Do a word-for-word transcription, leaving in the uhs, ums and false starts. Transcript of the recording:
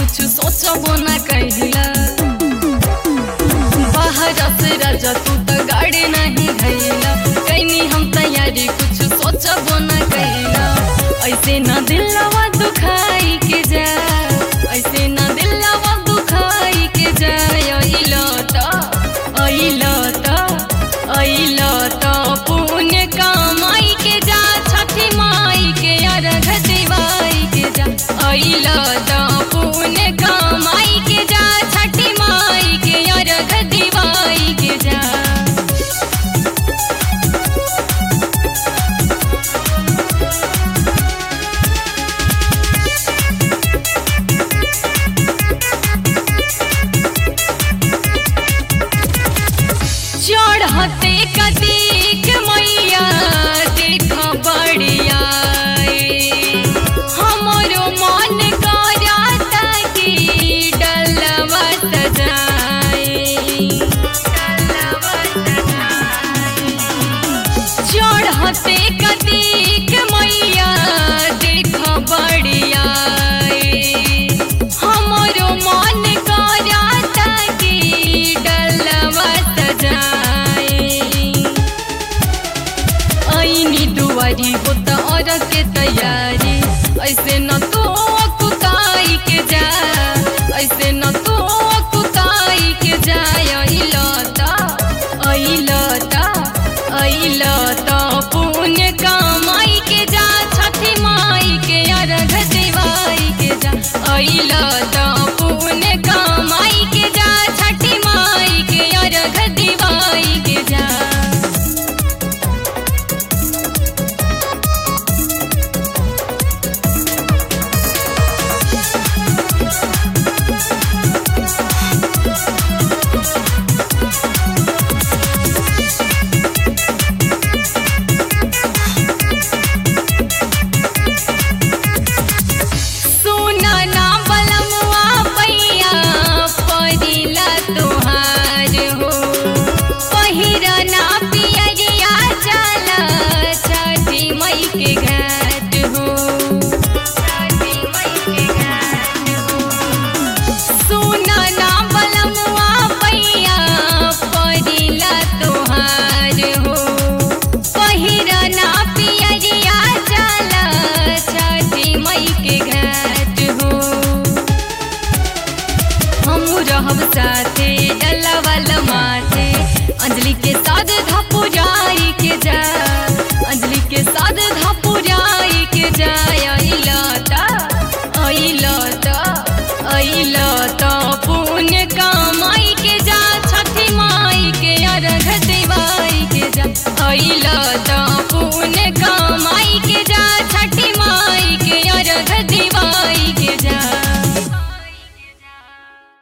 कुछ सोचबो न कहिला। बाहर से राजा तू तो गाड़ी नहीं धैला, कैनी हम तैयारी कुछ सोचबो न कहिला। ऐसे न दिलवा दुखाई के जा, ऐसे न दिलवा दुखाई के जा। अइलो त अइलो त अइलो त पुण्य कमाई के जा, छठी माई के अर्घ दिवाई के जा। अइलो त पुण्य कमाई के जा, छठी माई के अर्घ दिवाई के जा। चढ़ते कदीक मैया देख बढ़िया, हमरो मन करता कि डलवा सजाए। चढ़ते कदीक मैया देख बढ़िया, हमरो मन करता कि डलवा सजाए। ऐनी दुआरी होता और के तैयारी, ऐसे न तो कुताई के जा, ऐसे न तो कुताई के जा। अइलो त अइलो त अइलो त पुण्य कमाई के जा, छठी माई के अर्घ दिवाई के जा। अइलो त पुण्य कमाई के जा, छठी माई के अर्घ दिवाई के जा। रहब साथे डलवल माथे, अंजलि के साथ धपुराई के जा, अंजलि के साथ धपुराई के जा। अइलो त अइलो त अइलो त पुण्य कमाई के जा, छठी माई के अर्घ दिवाई के जा। अइलो